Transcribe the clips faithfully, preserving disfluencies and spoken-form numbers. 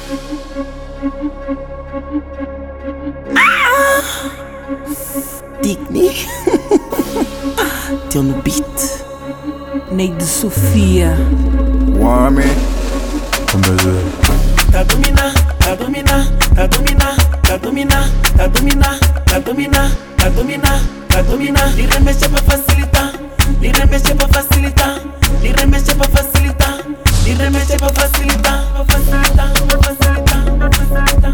Ah! Digni. Teu no beat. Neide Sofia. Wame. Tá domina, tá domina, tá domina, tá domina, tá domina, tá domina, tá domina, tá domina. Lhe remexe pra facilitar, lhe remexe pra facilitar, lhe remexe pra facilitar, lhe remexe pra facilitar, pra facilitar, pra facilitar, pra facilitar.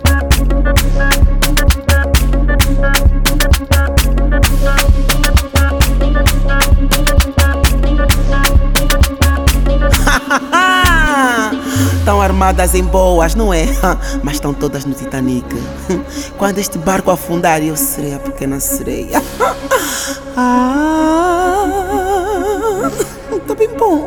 Estão armadas em boas, não é? Mas estão todas no Titanic. Quando este barco afundar, eu serei a pequena sereia. Ah, tá bem bom.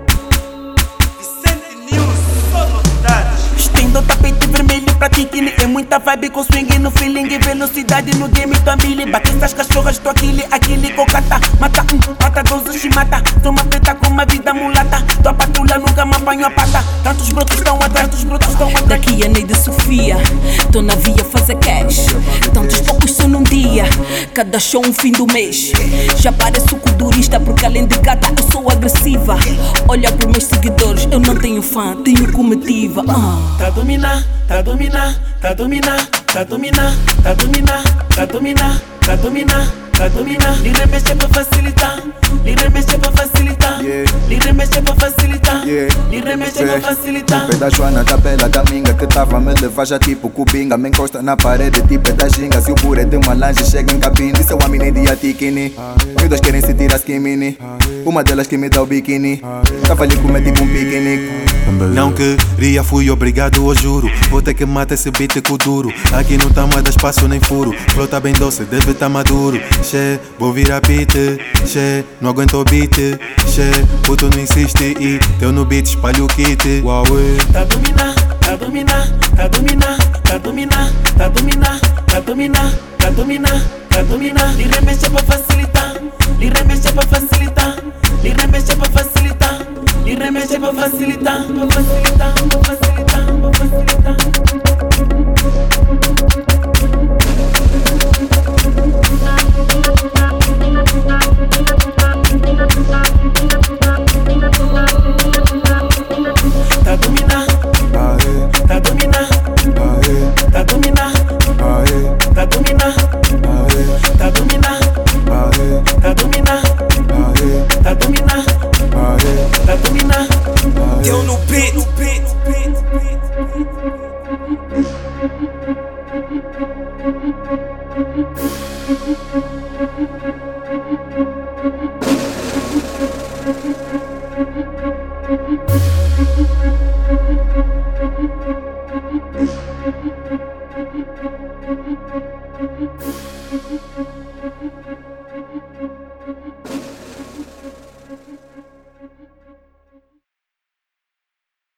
Estendo o tapete vermelho pra Kikini. É muita vibe com swing no feeling e velocidade no game Tambili. Bate essas cachorras, tô aquele, aquele cocata. Mata um, mata doze, se mata. Sou uma preta com uma vida mulata. Tua patrulha nunca me apanho a pata. Tantos brotos estão atrás, tantos brotos estão atrás. Daqui a Neide Sofia, tô na via fazer cash. Tantos poucos só num dia, cada show um fim do mês. Já pareço culturista porque além de gata eu sou agressiva. Olha pros meus seguidores, eu não tenho fã, tenho comitiva. uh. Tá domina, tá domina, tá domina, tá domina, tá domina, tá domina, tá domina, tá domina. Lhe remexe pra facilitar, lhe remexe pra facilitar, lhe remexe pra facilitar, lhe remexe pra facilitar. Pé da Joana, da Bela, da Minga, que tava a me levar já tipo cubinga. Me encosta na parede tipo é da ginga. Se o pure de uma lanche chega em cabine, isso é uma mini de Atikini. Meus dois querem se tirar skinny. Uma delas que me dá o biquíni. Tava ali comer tipo um piquenique. Não queria, fui obrigado, eu juro. Vou ter que matar esse beat com duro. Aqui não tá mais espaço nem furo. Flow tá bem doce, deve tá maduro. Che, vou virar beat. Che, não aguento o beat. Che, puto não insiste e teu no beat espalha o kit. Huawei. Tá domina, tá domina, tá domina, tá domina, tá domina, tá domina, tá domina, tá domina. Lhe remexe pra facilitar, lhe remexe pra facilitar, lhe remexe pra facilitar, lhe remexe pra facilitar, pra facilitar, pra facilitar, pra facilitar. Tá domina, tá domina, tá domina, tá domina, tá domina, tá domina, tá domina, tá domina. Eu no beat, no beat, beat, beat.